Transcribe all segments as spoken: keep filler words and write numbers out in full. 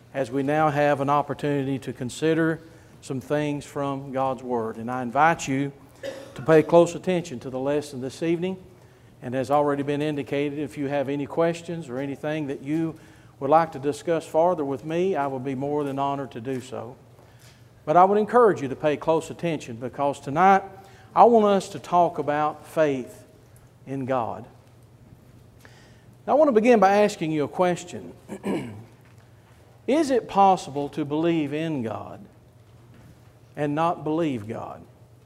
as we now have an opportunity to consider some things from God's Word. And I invite you to pay close attention to the lesson this evening. And as already been indicated, if you have any questions or anything that you would like to discuss farther with me, I will be more than honored to do so. But I would encourage you to pay close attention, because tonight I want us to talk about faith in God. Now, I want to begin by asking you a question. Is it possible to believe in God and not believe God?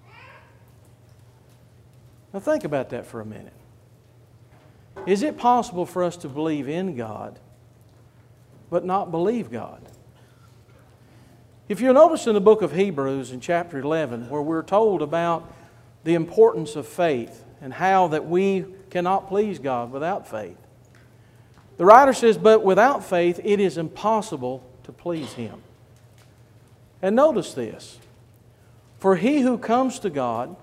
Now think about that for a minute. Is it possible for us to believe in God but not believe God? If you'll notice in the book of Hebrews in chapter eleven, where we're told about the importance of faith and how that we cannot please God without faith, the writer says, but without faith it is impossible to please Him. And notice this, for he who comes to God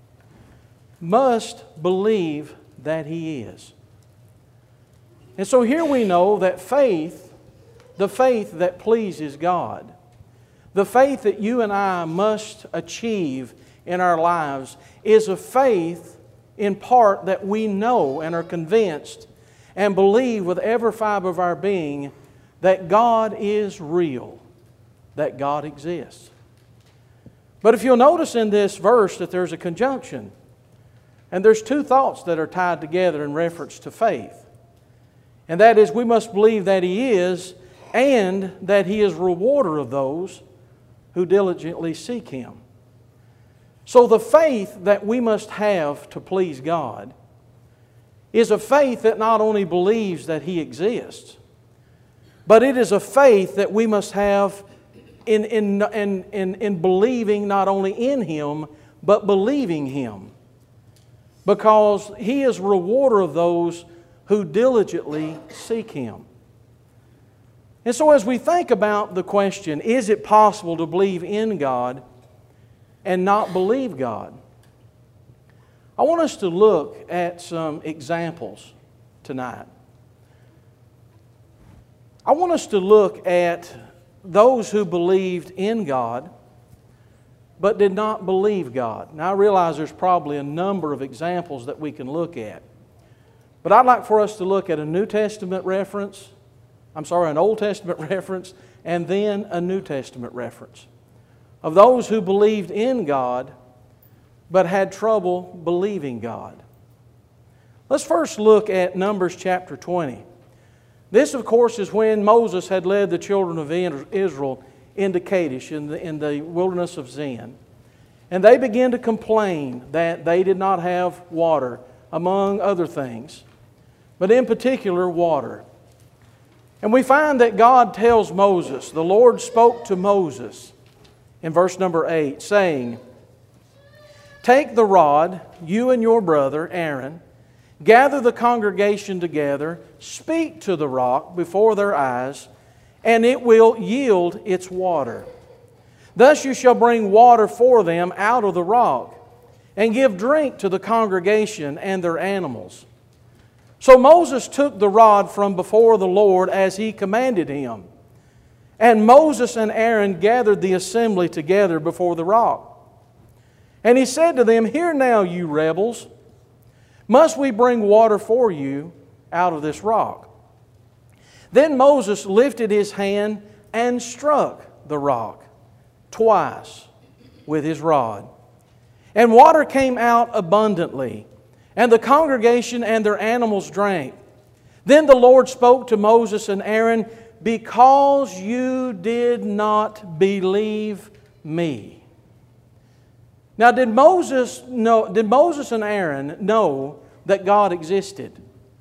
must believe that He is. And so here we know that faith, the faith that pleases God, the faith that you and I must achieve in our lives, is a faith in part that we know and are convinced and believe with every fiber of our being that God is real, that God exists. But if you'll notice in this verse that there's a conjunction, and there's two thoughts that are tied together in reference to faith. And that is, we must believe that He is, and that He is rewarder of those who diligently seek Him. So the faith that we must have to please God is a faith that not only believes that He exists, but it is a faith that we must have in, in, in, in, in believing not only in Him, but believing Him. Because He is rewarder of those who diligently seek Him. And so as we think about the question, is it possible to believe in God and not believe God? I want us to look at some examples tonight. I want us to look at those who believed in God but did not believe God. Now I realize there's probably a number of examples that we can look at. But I'd like for us to look at a New Testament reference, I'm sorry, an Old Testament reference, and then a New Testament reference of those who believed in God but had trouble believing God. Let's first look at Numbers chapter twenty. This, of course, is when Moses had led the children of Israel into Kadesh in the, in the wilderness of Zin. And they began to complain that they did not have water, among other things, but in particular water. And we find that God tells Moses, the Lord spoke to Moses in verse number eight, saying, take the rod, you and your brother Aaron, gather the congregation together, speak to the rock before their eyes, and it will yield its water. Thus you shall bring water for them out of the rock, and give drink to the congregation and their animals. So Moses took the rod from before the Lord as He commanded him. And Moses and Aaron gathered the assembly together before the rock. And he said to them, hear now, you rebels, must we bring water for you out of this rock? Then Moses lifted his hand and struck the rock twice with his rod. And water came out abundantly, and the congregation and their animals drank. Then the Lord spoke to Moses and Aaron, because you did not believe me. Now, did Moses know, did Moses and Aaron know that God existed?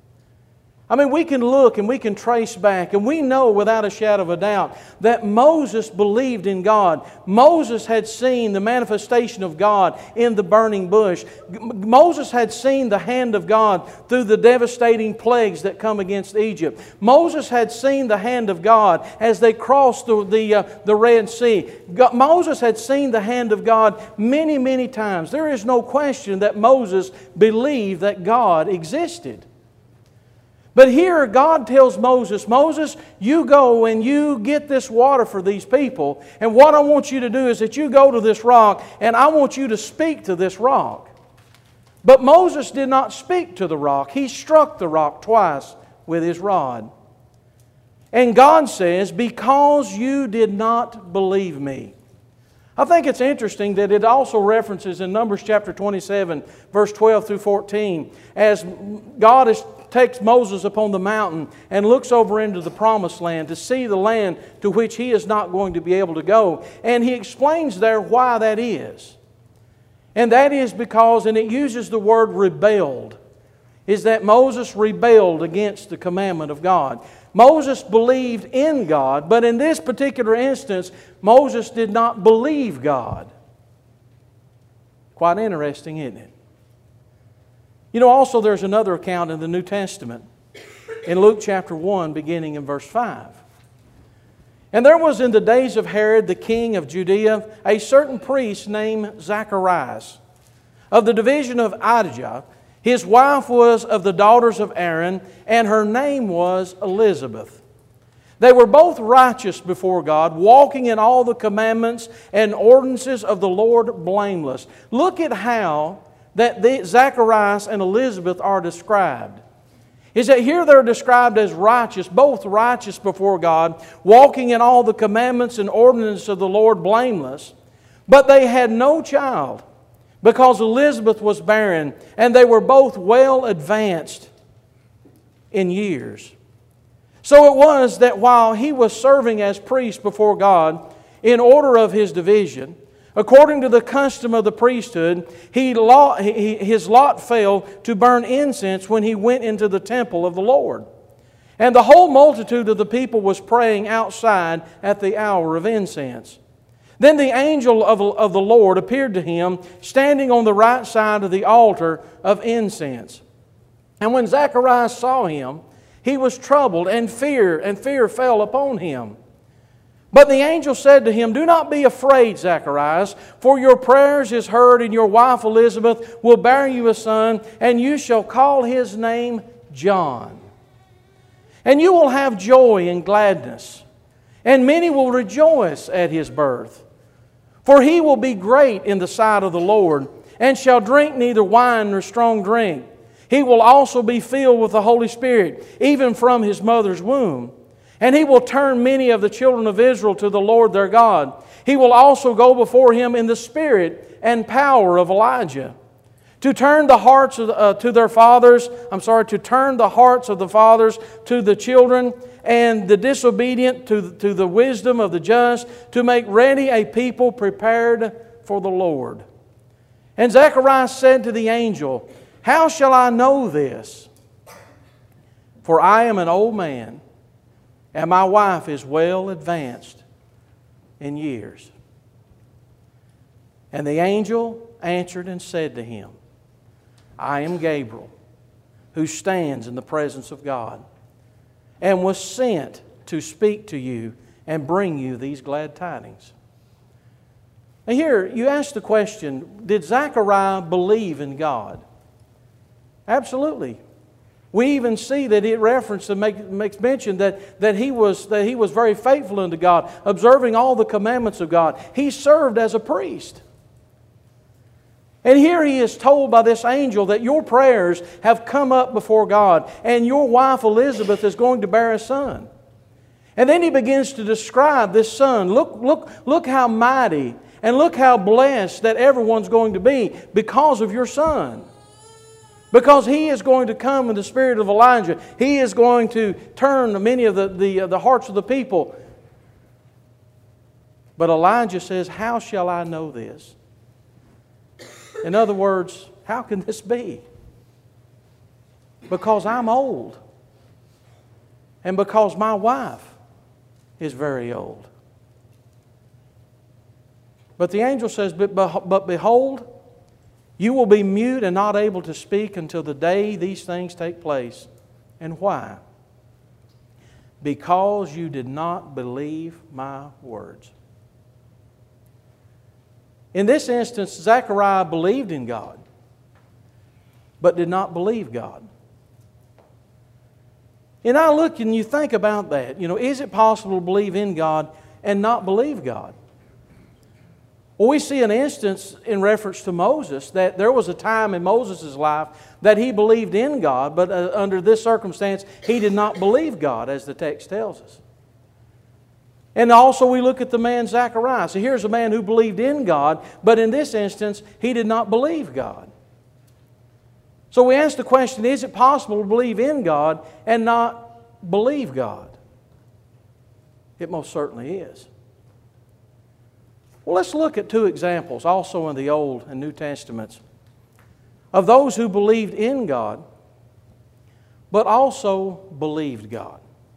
I mean, we can look and we can trace back, and we know without a shadow of a doubt that Moses believed in God. Moses had seen the manifestation of God in the burning bush. Moses had seen the hand of God through the devastating plagues that come against Egypt. Moses had seen the hand of God as they crossed the, the, uh, the Red Sea. God, Moses had seen the hand of God many, many times. There is no question that Moses believed that God existed. But here God tells Moses, Moses, you go and you get this water for these people. And what I want you to do is that you go to this rock and I want you to speak to this rock. But Moses did not speak to the rock. He struck the rock twice with his rod. And God says, because you did not believe me. I think it's interesting that it also references in Numbers chapter twenty-seven, verse twelve through fourteen, as God is, takes Moses upon the mountain and looks over into the promised land to see the land to which he is not going to be able to go. And he explains there why that is. And that is because, and it uses the word rebelled, is that Moses rebelled against the commandment of God. Moses believed in God, but in this particular instance, Moses did not believe God. Quite interesting, isn't it? You know, also there's another account in the New Testament, in Luke chapter one, beginning in verse five. And there was in the days of Herod, the king of Judea, a certain priest named Zacharias, of the division of Abijah. His wife was of the daughters of Aaron, and her name was Elizabeth. They were both righteous before God, walking in all the commandments and ordinances of the Lord blameless. Look at how that the Zacharias and Elizabeth are described. Is that here they're described as righteous, both righteous before God, walking in all the commandments and ordinances of the Lord blameless, but they had no child, because Elizabeth was barren, and they were both well advanced in years. So it was that while he was serving as priest before God, in order of his division, according to the custom of the priesthood, he lot, he, his lot fell to burn incense when he went into the temple of the Lord. And the whole multitude of the people was praying outside at the hour of incense. Then the angel of, of the Lord appeared to him, standing on the right side of the altar of incense. And when Zacharias saw him, he was troubled, and fear and fear fell upon him. But the angel said to him, "Do not be afraid, Zacharias, for your prayers is heard, and your wife Elizabeth will bear you a son, and you shall call his name John. And you will have joy and gladness, and many will rejoice at his birth. For he will be great in the sight of the Lord, and shall drink neither wine nor strong drink. He will also be filled with the Holy Spirit, even from his mother's womb. And he will turn many of the children of Israel to the Lord their God. He will also go before him in the spirit and power of Elijah, to turn the hearts of, uh, to their fathers, I'm sorry, to turn the hearts of the fathers to the children, and the disobedient to, to the wisdom of the just, to make ready a people prepared for the Lord." And Zacharias said to the angel, "How shall I know this? For I am an old man, and my wife is well advanced in years." And the angel answered and said to him, "I am Gabriel, who stands in the presence of God, and was sent to speak to you and bring you these glad tidings." Now here, you ask the question, did Zechariah believe in God? Absolutely. We even see that it referenced and make, makes mention that, that, he was, that he was very faithful unto God, observing all the commandments of God. He served as a priest. And here he is told by this angel that your prayers have come up before God, and your wife Elizabeth is going to bear a son. And then he begins to describe this son. Look, look, look how mighty and look how blessed that everyone's going to be because of your son. Because he is going to come in the spirit of Elijah. He is going to turn many of the, the, the hearts of the people. But Elijah says, "How shall I know this?" In other words, how can this be? Because I'm old. And because my wife is very old. But the angel says, but, but behold, you will be mute and not able to speak until the day these things take place. And why? Because you did not believe my words. In this instance, Zechariah believed in God, but did not believe God. And I look and you think about that. You know, is it possible to believe in God and not believe God? Well, we see an instance in reference to Moses that there was a time in Moses' life that he believed in God, but uh, under this circumstance, he did not believe God, as the text tells us. And also we look at the man Zachariah. So here's a man who believed in God, but in this instance, he did not believe God. So we ask the question, is it possible to believe in God and not believe God? It most certainly is. Well, let's look at two examples, also in the Old and New Testaments, of those who believed in God, but also believed God.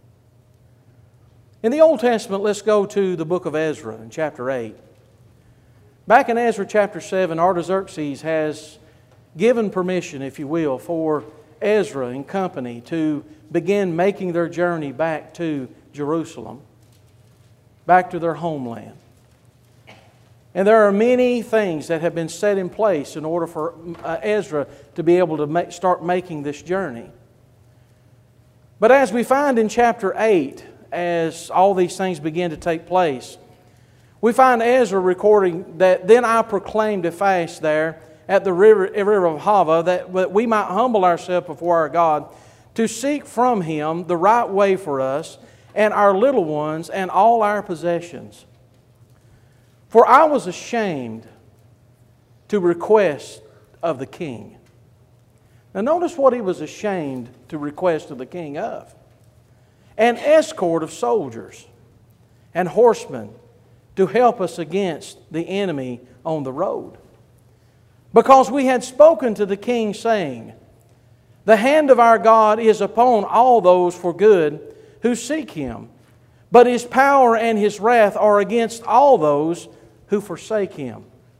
In the Old Testament, let's go to the book of Ezra in chapter eight. Back in Ezra chapter seven, Artaxerxes has given permission, if you will, for Ezra and company to begin making their journey back to Jerusalem, back to their homeland. And there are many things that have been set in place in order for uh, Ezra to be able to make, start making this journey. But as we find in chapter eight, as all these things begin to take place, we find Ezra recording that, "Then I proclaimed a fast there at the river, river of Hava, that, that we might humble ourselves before our God, to seek from Him the right way for us and our little ones and all our possessions. For I was ashamed to request of the king." Now notice what he was ashamed to request of the king of. "An escort of soldiers and horsemen to help us against the enemy on the road. Because we had spoken to the king, saying, The hand of our God is upon all those for good who seek Him, but His power and His wrath are against all those who forsake Him.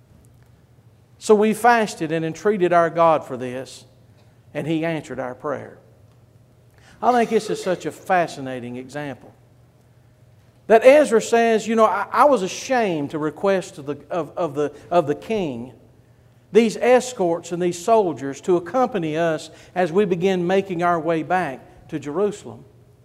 So we fasted and entreated our God for this, and He answered our prayer." I think this is such a fascinating example. That Ezra says, you know, I, I was ashamed to request of the, of, of, the, of the king these escorts and these soldiers to accompany us as we begin making our way back to Jerusalem.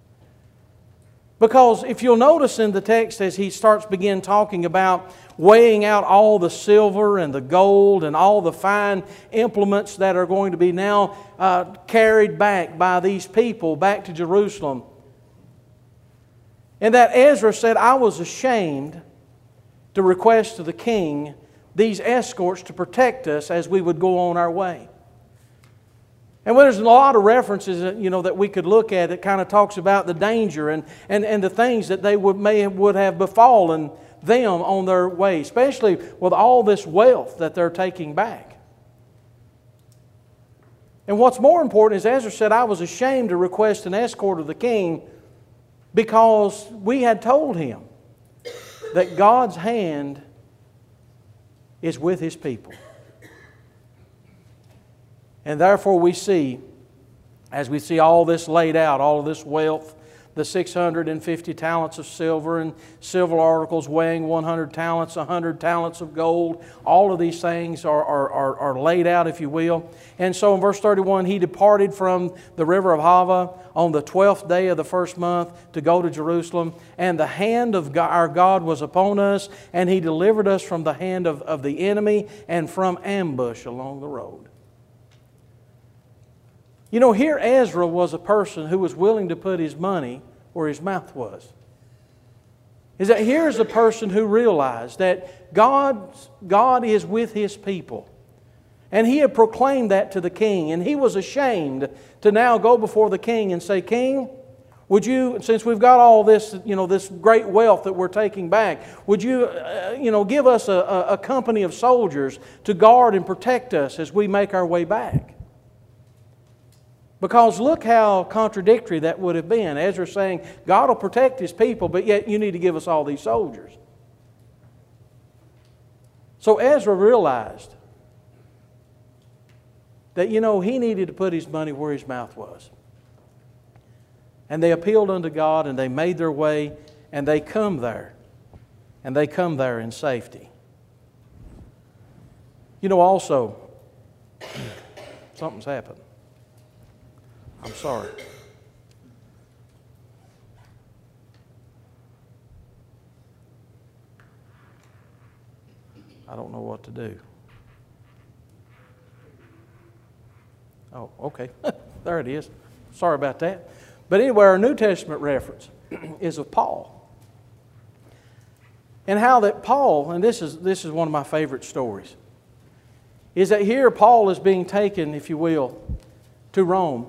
Because if you'll notice in the text as he starts begin talking about weighing out all the silver and the gold and all the fine implements that are going to be now uh, carried back by these people back to Jerusalem. And that Ezra said, I was ashamed to request of the king these escorts to protect us as we would go on our way. And well, there's a lot of references, you know, that we could look at that kind of talks about the danger and, and, and the things that they would may have, would have befallen them on their way, especially with all this wealth that they're taking back. And what's more important is Ezra said, I was ashamed to request an escort of the king because we had told him that God's hand is with His people. And therefore we see, as we see all this laid out, all of this wealth, the six hundred fifty talents of silver and silver articles weighing one hundred talents, one hundred talents of gold, all of these things are, are, are, are laid out, if you will. And so in verse thirty-one, he departed from the river of Hava on the twelfth day of the first month to go to Jerusalem. And the hand of God, our God was upon us, and He delivered us from the hand of, of the enemy and from ambush along the road. You know, here Ezra was a person who was willing to put his money where his mouth was. Is that here's a person who realized that God, God is with His people. And he had proclaimed that to the king. And he was ashamed to now go before the king and say, King, would you, since we've got all this, you know, this great wealth that we're taking back, would you, uh, you know, give us a, a company of soldiers to guard and protect us as we make our way back? Because look how contradictory that would have been. Ezra saying, God will protect His people, but yet you need to give us all these soldiers. So Ezra realized that, you know, he needed to put his money where his mouth was. And they appealed unto God, and they made their way, and they come there. And they come there in safety. You know, also, something's happened. I'm sorry. I don't know what to do. Oh, okay. There it is. Sorry about that. But anyway, our New Testament reference is of Paul. And how that Paul, and this is, this is one of my favorite stories, is that here Paul is being taken, if you will, to Rome.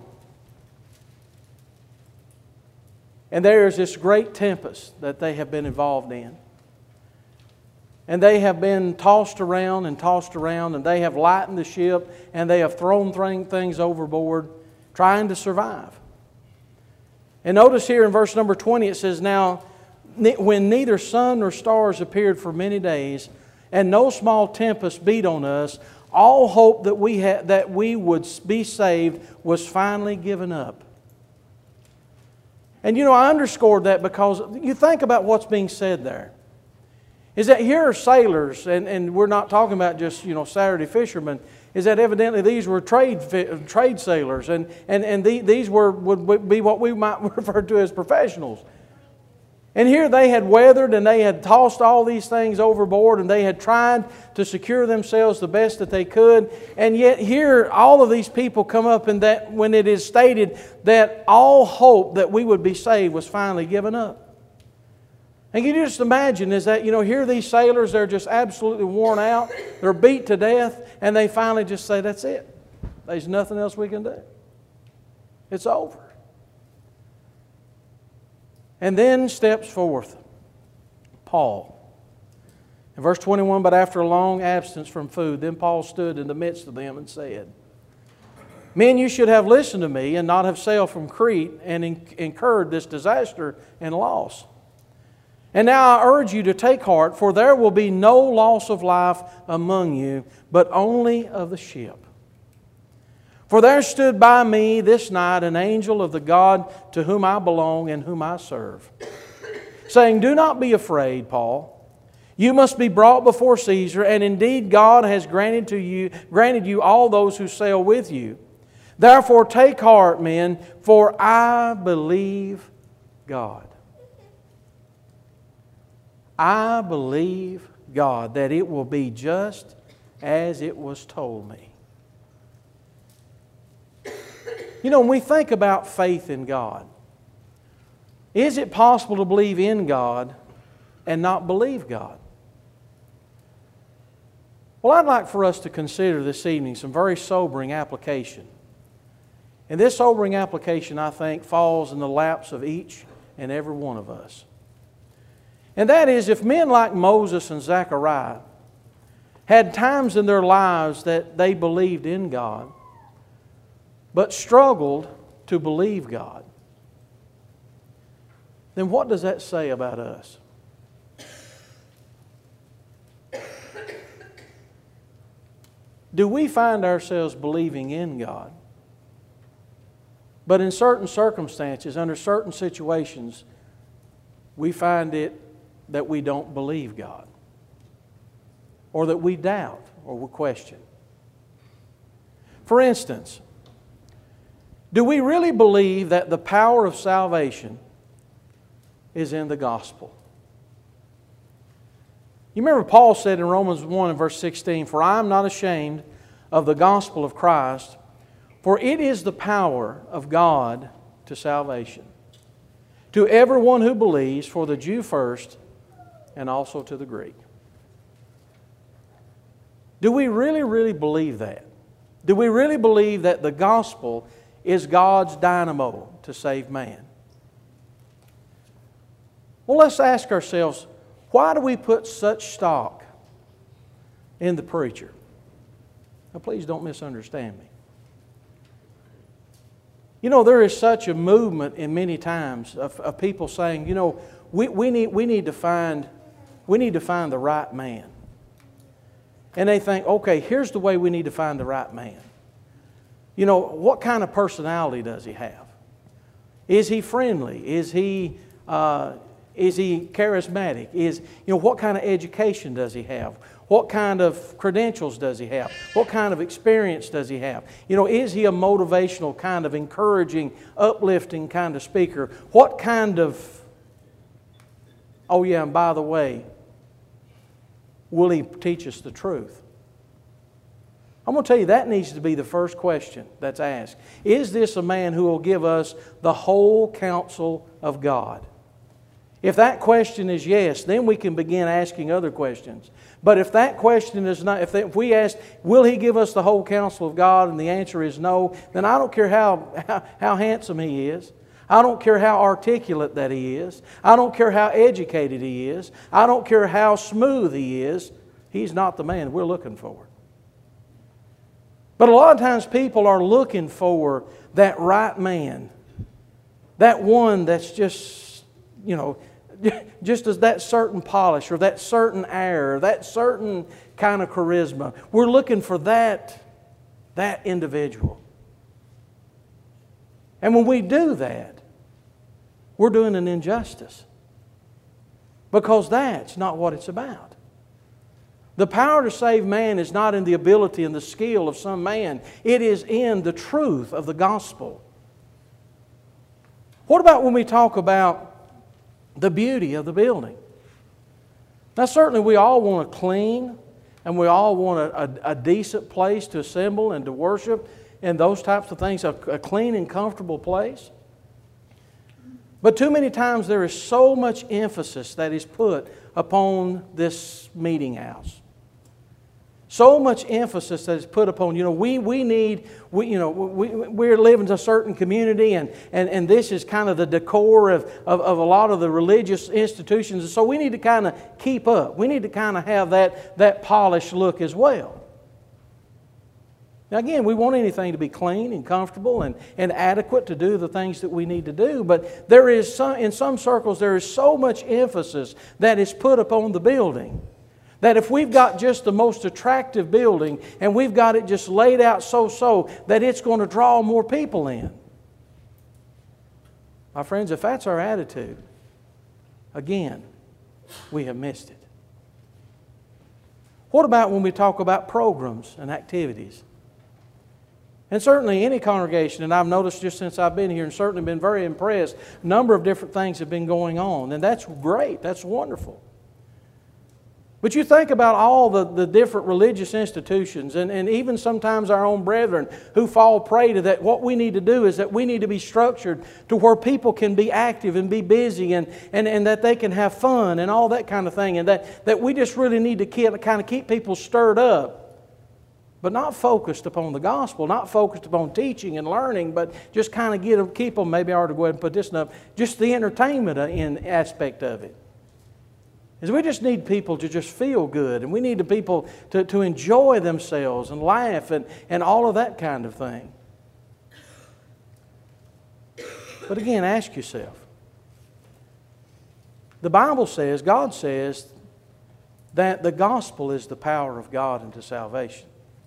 And there is this great tempest that they have been involved in. And they have been tossed around and tossed around, and they have lightened the ship, and they have thrown things overboard, trying to survive. And notice here in verse number twenty, it says, "Now, when neither sun nor stars appeared for many days, and no small tempest beat on us, all hope that we had, that we would be saved was finally given up." And you know, I underscored that because you think about what's being said there. Is that here are sailors, and, and we're not talking about just, you know, Saturday fishermen, is that evidently these were trade trade sailors, and, and, and the, these were would be what we might refer to as professionals. And here they had weathered and they had tossed all these things overboard, and they had tried to secure themselves the best that they could. And yet here all of these people come up, and that when it is stated that all hope that we would be saved was finally given up. And you just imagine is that, you know, here these sailors, they're just absolutely worn out. They're beat to death, and they finally just say, that's it. There's nothing else we can do. It's over. And then steps forth Paul. In verse twenty-one, "But after a long absence from food, then Paul stood in the midst of them and said, 'Men, you should have listened to me and not have sailed from Crete and incurred this disaster and loss. And now I urge you to take heart, for there will be no loss of life among you, but only of the ship. For there stood by me this night an angel of the God to whom I belong and whom I serve, saying, Do not be afraid, Paul. You must be brought before Caesar, and indeed God has granted to you, granted you all those who sail with you. Therefore take heart, men, for I believe God. I believe God that it will be just as it was told me.'" You know, when we think about faith in God, is it possible to believe in God and not believe God? Well, I'd like for us to consider this evening some very sobering application. And this sobering application, I think, falls in the laps of each and every one of us. And that is, if men like Moses and Zechariah had times in their lives that they believed in God, but struggled to believe God, then what does that say about us? Do we find ourselves believing in God, but in certain circumstances, under certain situations, we find it that we don't believe God, or that we doubt or we question? For instance, do we really believe that the power of salvation is in the gospel? You remember Paul said in Romans one and verse sixteen, "For I am not ashamed of the gospel of Christ, for it is the power of God to salvation, to everyone who believes, for the Jew first, and also to the Greek." Do we really, really believe that? Do we really believe that the gospel is God's dynamo to save man? Well, let's ask ourselves, why do we put such stock in the preacher? Now, please don't misunderstand me. You know, there is such a movement in many times of, of people saying, you know, we, we, need, we, need to find, we need to find the right man. And they think, okay, here's the way we need to find the right man. You know, what kind of personality does he have? Is he friendly? Is he, uh, is he charismatic? Is, you know, what kind of education does he have? What kind of credentials does he have? What kind of experience does he have? You know, is he a motivational kind of encouraging, uplifting kind of speaker? What kind of, oh yeah, and by the way, will He teach us the truth? I'm going to tell you, that needs to be the first question that's asked. Is this a man who will give us the whole counsel of God? If that question is yes, then we can begin asking other questions. But if that question is not, if, they, if we ask, will He give us the whole counsel of God, and the answer is no, then I don't care how, how, how handsome he is. I don't care how articulate that he is. I don't care how educated he is. I don't care how smooth he is. He's not the man we're looking for. But a lot of times people are looking for that right man. That one that's just, you know, just as that certain polish or that certain air, or that certain kind of charisma. We're looking for that, that individual. And when we do that, we're doing an injustice. Because that's not what it's about. The power to save man is not in the ability and the skill of some man. It is in the truth of the gospel. What about when we talk about the beauty of the building? Now certainly we all want a clean and we all want a, a, a decent place to assemble and to worship and those types of things, a, a clean and comfortable place. But too many times there is so much emphasis that is put upon this meeting house. So much emphasis that is put upon, you know, we, we need, we, you know, we, we're living in a certain community and, and, and this is kind of the decor of, of, of a lot of the religious institutions. So we need to kind of keep up. We need to kind of have that, that polished look as well. Now again, we want anything to be clean and comfortable and, and adequate to do the things that we need to do. But there is some, in some circles, there is so much emphasis that is put upon the building. That if we've got just the most attractive building and we've got it just laid out so-so, that it's going to draw more people in. My friends, if that's our attitude, again, we have missed it. What about when we talk about programs and activities? And certainly any congregation, and I've noticed just since I've been here and certainly been very impressed, a number of different things have been going on. And that's great. That's wonderful. But you think about all the, the different religious institutions and, and even sometimes our own brethren who fall prey to that. What we need to do is that we need to be structured to where people can be active and be busy and, and, and that they can have fun and all that kind of thing. And that, that we just really need to keep, kind of keep people stirred up, but not focused upon the gospel, not focused upon teaching and learning, but just kind of get them, keep them, maybe I ought to go ahead and put this up, just the entertainment in aspect of it. Is we just need people to just feel good, and we need the people to, to enjoy themselves and laugh and, and all of that kind of thing. But again, ask yourself. The Bible says, God says, that the gospel is the power of God unto salvation.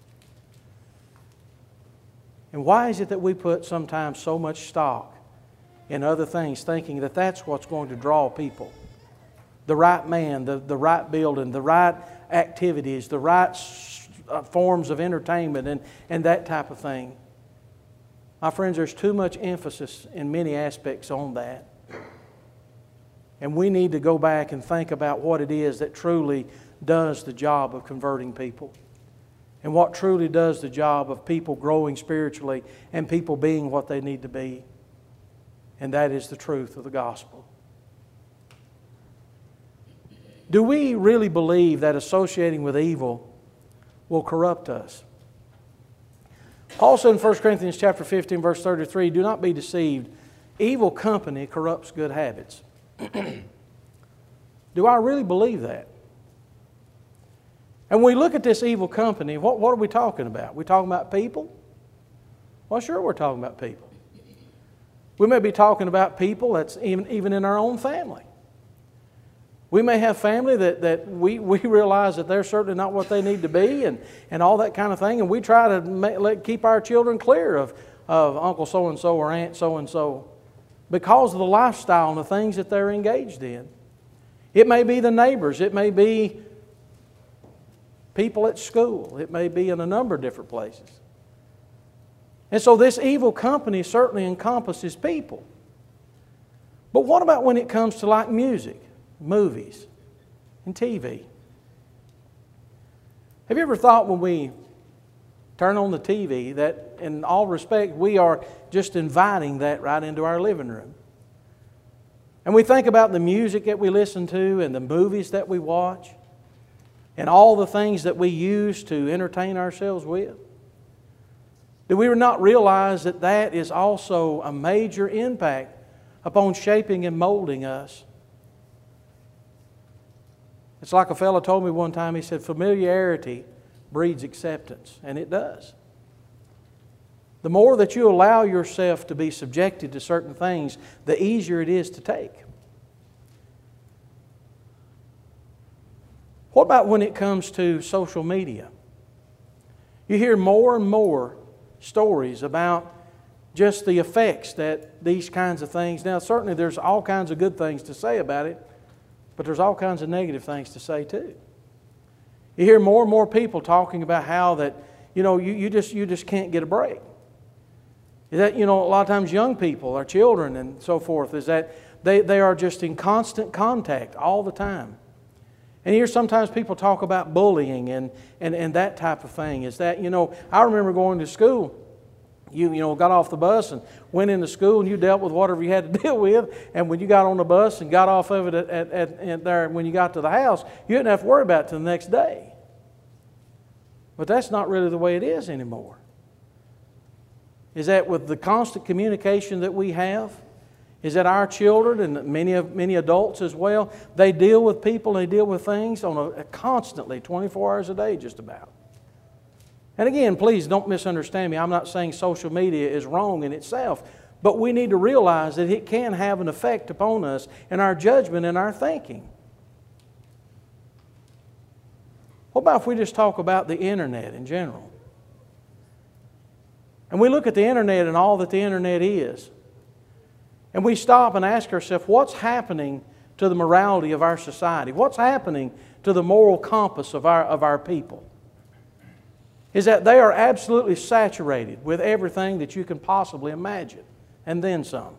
And why is it that we put sometimes so much stock in other things, thinking that that's what's going to draw people? The right man, the, the right building, the right activities, the right uh, forms of entertainment and, and that type of thing. My friends, there's too much emphasis in many aspects on that. And we need to go back and think about what it is that truly does the job of converting people. And what truly does the job of people growing spiritually and people being what they need to be. And that is the truth of the gospel. Do we really believe that associating with evil will corrupt us? Paul said in First Corinthians chapter fifteen, verse thirty-three, do not be deceived. Evil company corrupts good habits. Do I really believe that? And when we look at this evil company, what, what are we talking about? We're talking about people? Well, sure we're talking about people. We may be talking about people that's even, even in our own family. We may have family that, that we, we realize that they're certainly not what they need to be and, and all that kind of thing. And we try to make, let, keep our children clear of, of Uncle so-and-so or Aunt so-and-so because of the lifestyle and the things that they're engaged in. It may be the neighbors. It may be people at school. It may be in a number of different places. And so this evil company certainly encompasses people. But what about when it comes to like music? Movies and T V. Have you ever thought when we turn on the T V that in all respect we are just inviting that right into our living room? And we think about the music that we listen to and the movies that we watch and all the things that we use to entertain ourselves with. Do we not realize that that is also a major impact upon shaping and molding us? It's like a fellow told me one time, he said, familiarity breeds acceptance, and it does. The more that you allow yourself to be subjected to certain things, the easier it is to take. What about when it comes to social media? You hear more and more stories about just the effects that these kinds of things. Now, certainly there's all kinds of good things to say about it, but there's all kinds of negative things to say too. You hear more and more people talking about how that, you know, you, you just you just can't get a break. Is that, you know, a lot of times young people, our children and so forth, is that they, they are just in constant contact all the time. And you hear sometimes people talk about bullying and, and, and that type of thing. Is that, you know, I remember going to school. You, you know, got off the bus and went into school and you dealt with whatever you had to deal with. And when you got on the bus and got off of it at, at, at, at there, when you got to the house, you didn't have to worry about it till the next day. But that's not really the way it is anymore. Is that with the constant communication that we have, is that our children and many of many adults as well, they deal with people, they deal with things on a, constantly, twenty-four hours a day just about. And again, please don't misunderstand me. I'm not saying social media is wrong in itself, but we need to realize that it can have an effect upon us in our judgment and our thinking. What about if we just talk about the internet in general? And we look at the internet and all that the internet is. And we stop and ask ourselves, what's happening to the morality of our society? What's happening to the moral compass of our, of our people? Is that they are absolutely saturated with everything that you can possibly imagine, and then some.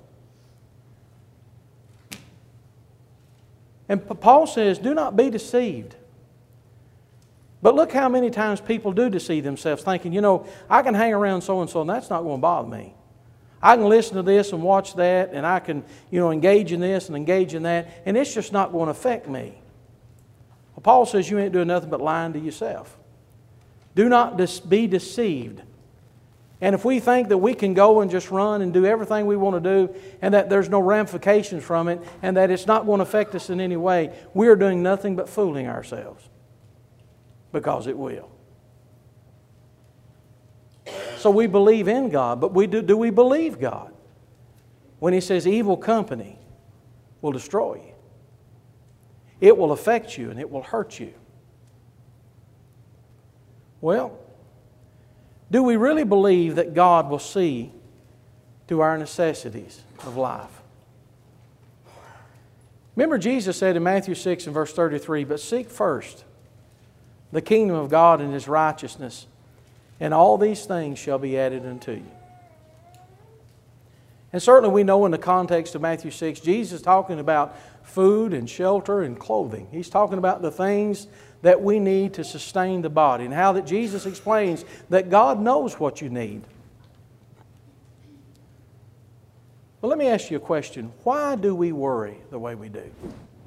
And Paul says, do not be deceived. But look how many times people do deceive themselves, thinking, you know, I can hang around so-and-so and that's not going to bother me. I can listen to this and watch that, and I can, you know, engage in this and engage in that, and it's just not going to affect me. Well, Paul says you ain't doing nothing but lying to yourself. Do not be deceived. And if we think that we can go and just run and do everything we want to do and that there's no ramifications from it and that it's not going to affect us in any way, we are doing nothing but fooling ourselves. Because it will. So we believe in God, but we do, do we believe God? When He says evil company will destroy you. It will affect you and it will hurt you. Well, do we really believe that God will see to our necessities of life? Remember Jesus said in Matthew six and verse thirty-three, but seek first the kingdom of God and His righteousness, and all these things shall be added unto you. And certainly we know in the context of Matthew six, Jesus is talking about food and shelter and clothing. He's talking about the things that we need to sustain the body, and how that Jesus explains that God knows what you need. Well, let me ask you a question. Why do we worry the way we do?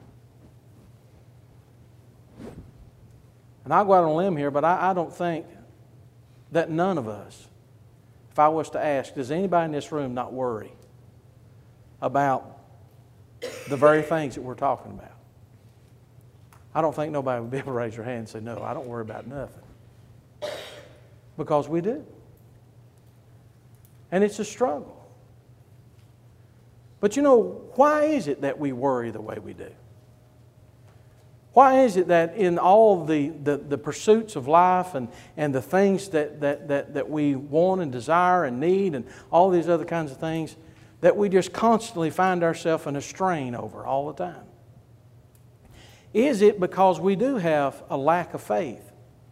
And I'll go out on a limb here, but I, I don't think that none of us, if I was to ask, does anybody in this room not worry about the very things that we're talking about? I don't think nobody would be able to raise their hand and say, no, I don't worry about nothing. Because we do. And it's a struggle. But you know, why is it that we worry the way we do? Why is it that in all the, the, the pursuits of life and, and the things that, that, that, that we want and desire and need and all these other kinds of things, that we just constantly find ourselves in a strain over all the time? Is it because we do have a lack of faith?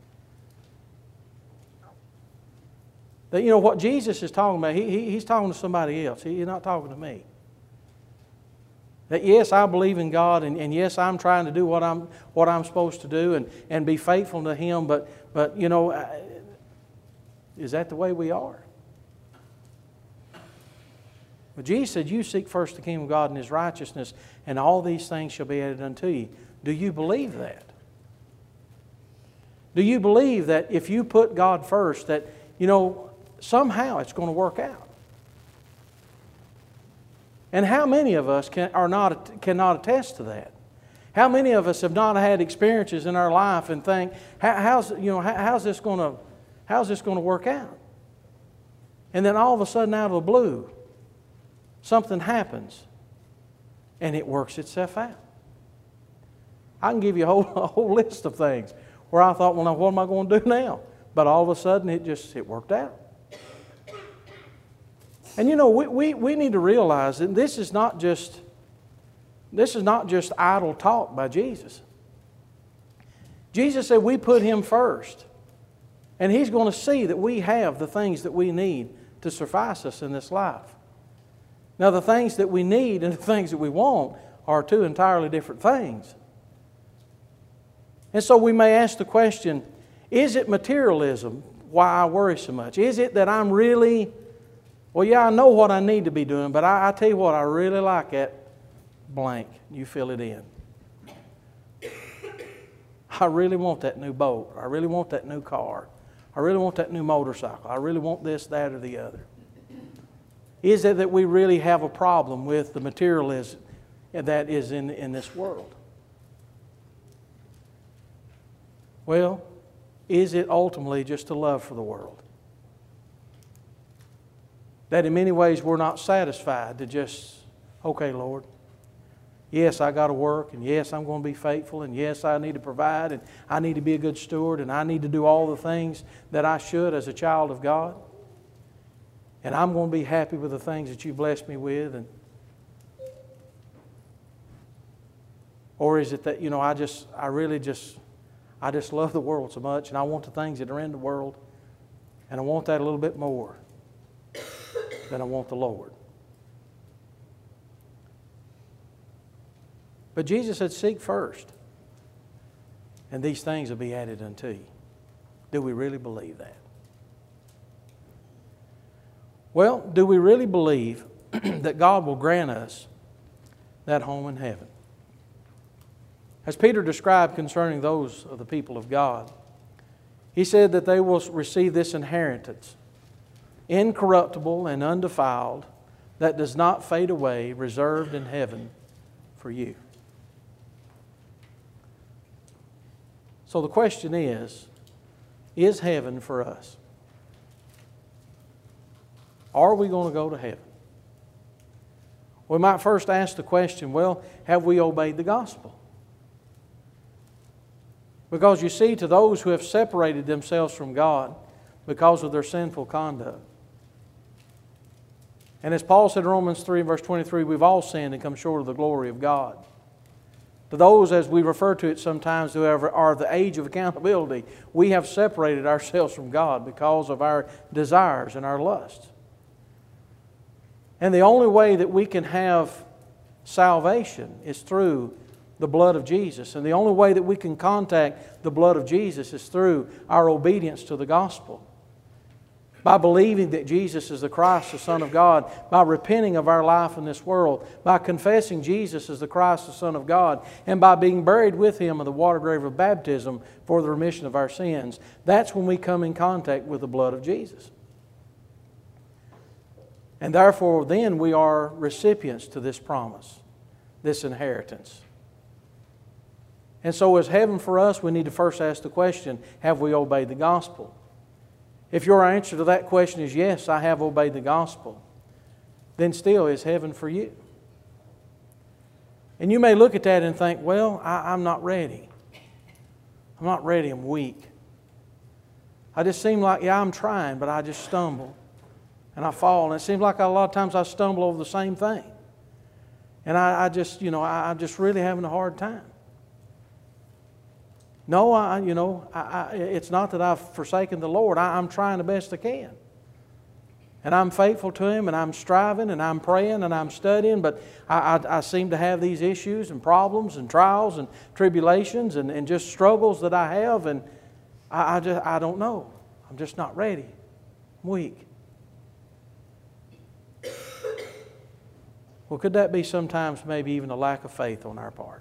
That, you know, what Jesus is talking about, he, he, He's talking to somebody else. He, he's not talking to me. That yes, I believe in God, and, and yes, I'm trying to do what I'm what I'm supposed to do and, and be faithful to Him, but, but you know, is that the way we are? But Jesus said, you seek first the kingdom of God and His righteousness, and all these things shall be added unto you. Do you believe that? Do you believe that if you put God first, that, you know, somehow it's going to work out? And how many of us can, are not, cannot attest to that? How many of us have not had experiences in our life and think, how, how's, you know, how, how's this going to, how's this going to work out? And then all of a sudden, out of the blue, something happens and it works itself out. I can give you a whole, a whole list of things where I thought, well, now what am I going to do now? But all of a sudden, it just it worked out. And you know, we, we, we need to realize that this is not just this is not just idle talk by Jesus. Jesus said we put Him first. And He's going to see that we have the things that we need to suffice us in this life. Now, the things that we need and the things that we want are two entirely different things. And so we may ask the question, is it materialism why I worry so much? Is it that I'm really, well, yeah, I know what I need to be doing, but I, I tell you what, I really like that blank. You fill it in. I really want that new boat. I really want that new car. I really want that new motorcycle. I really want this, that, or the other. Is it that we really have a problem with the materialism that is in, in this world? Well, is it ultimately just a love for the world? That in many ways we're not satisfied to just, okay, Lord, yes, I got to work, and yes, I'm going to be faithful, and yes, I need to provide, and I need to be a good steward, and I need to do all the things that I should as a child of God. And I'm going to be happy with the things that you blessed me with. And or is it that, you know, I just, I really just, I just love the world so much, and I want the things that are in the world, and I want that a little bit more than I want the Lord. But Jesus said, seek first, and these things will be added unto you. Do we really believe that? Well, do we really believe that God will grant us that home in heaven? As Peter described concerning those of the people of God, he said that they will receive this inheritance, incorruptible and undefiled, that does not fade away, reserved in heaven for you. So the question is, is heaven for us? Are we going to go to heaven? We might first ask the question, well, have we obeyed the gospel? Because you see, to those who have separated themselves from God because of their sinful conduct. And as Paul said in Romans three, verse twenty-three, we've all sinned and come short of the glory of God. To those, as we refer to it sometimes, who are the age of accountability, we have separated ourselves from God because of our desires and our lusts. And the only way that we can have salvation is through the blood of Jesus. And the only way that we can contact the blood of Jesus is through our obedience to the gospel. By believing that Jesus is the Christ, the Son of God, by repenting of our life in this world, by confessing Jesus as the Christ, the Son of God, and by being buried with Him in the water grave of baptism for the remission of our sins. That's when we come in contact with the blood of Jesus. And therefore, then we are recipients to this promise, this inheritance. And so as heaven for us, we need to first ask the question, have we obeyed the gospel? If your answer to that question is yes, I have obeyed the gospel, then still is heaven for you. And you may look at that and think, well, I, I'm not ready. I'm not ready, I'm weak. I just seem like, yeah, I'm trying, but I just stumble. And I fall, and it seems like a lot of times I stumble over the same thing. And I, I just, you know, I, I'm just really having a hard time. No, I, you know, I, I, it's not that I've forsaken the Lord. I, I'm trying the best I can. And I'm faithful to Him, and I'm striving, and I'm praying, and I'm studying, but I, I, I seem to have these issues and problems and trials and tribulations and, and just struggles that I have, and I, I, just, I don't know. I'm just not ready. I'm weak. Well, could that be sometimes maybe even a lack of faith on our part?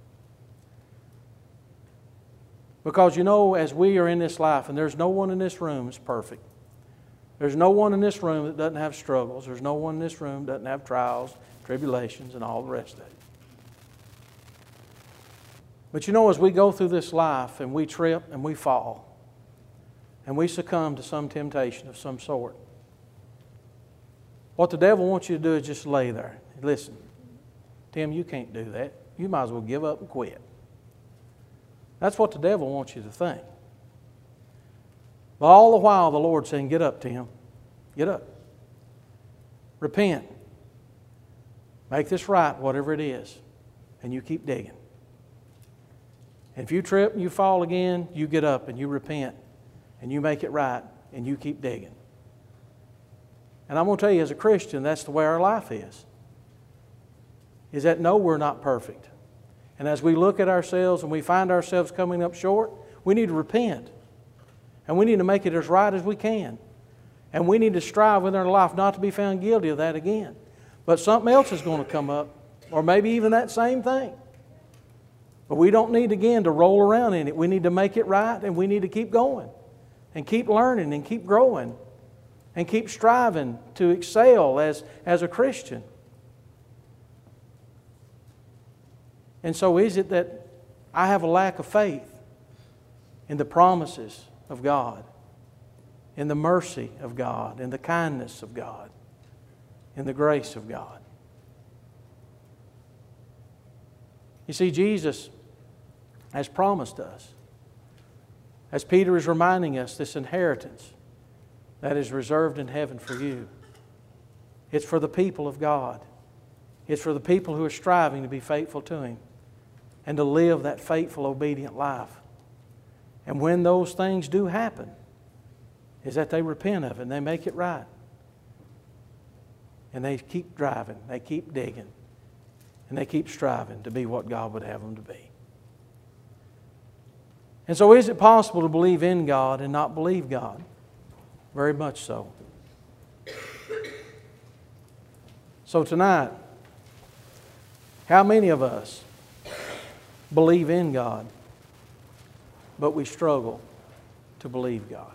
Because, you know, as we are in this life, and there's no one in this room that's perfect. There's no one in this room that doesn't have struggles. There's no one in this room that doesn't have trials, tribulations, and all the rest of it. But you know, as we go through this life and we trip and we fall and we succumb to some temptation of some sort, what the devil wants you to do is just lay there. Listen, Tim, you can't do that. You might as well give up and quit. That's what the devil wants you to think. But all the while the Lord's saying, get up, Tim. Get up. Repent. Make this right, whatever it is. And you keep digging. And if you trip and you fall again, you get up and you repent. And you make it right. And you keep digging. And I'm going to tell you, as a Christian, that's the way our life is. Is that no, we're not perfect. And as we look at ourselves and we find ourselves coming up short, we need to repent. And we need to make it as right as we can. And we need to strive within our life not to be found guilty of that again. But something else is going to come up, or maybe even that same thing. But we don't need, again, to roll around in it. We need to make it right, and we need to keep going. And keep learning, and keep growing. And keep striving to excel as, as a Christian. And so is it that I have a lack of faith in the promises of God, in the mercy of God, in the kindness of God, in the grace of God? You see, Jesus has promised us, as Peter is reminding us, this inheritance that is reserved in heaven for you. It's for the people of God. It's for the people who are striving to be faithful to Him and to live that faithful, obedient life. And when those things do happen, is that they repent of it and they make it right. And they keep driving, they keep digging, and they keep striving to be what God would have them to be. And so is it possible to believe in God and not believe God? Very much so. So tonight, how many of us believe in God, but we struggle to believe God?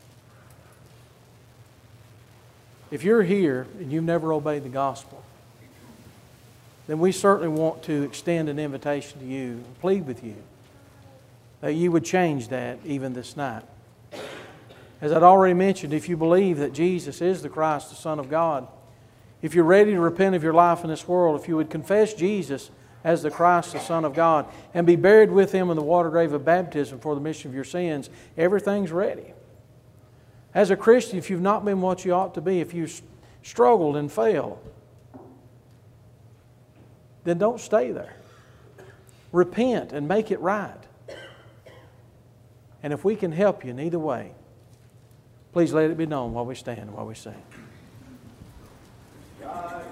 If you're here and you've never obeyed the gospel, then we certainly want to extend an invitation to you and plead with you that you would change that even this night. As I'd already mentioned, if you believe that Jesus is the Christ, the Son of God, if you're ready to repent of your life in this world, if you would confess Jesus as the Christ, the Son of God, and be buried with Him in the water grave of baptism for the remission of your sins, everything's ready. As a Christian, if you've not been what you ought to be, if you've struggled and failed, then don't stay there. Repent and make it right. And if we can help you in either way, please let it be known while we stand and while we sing.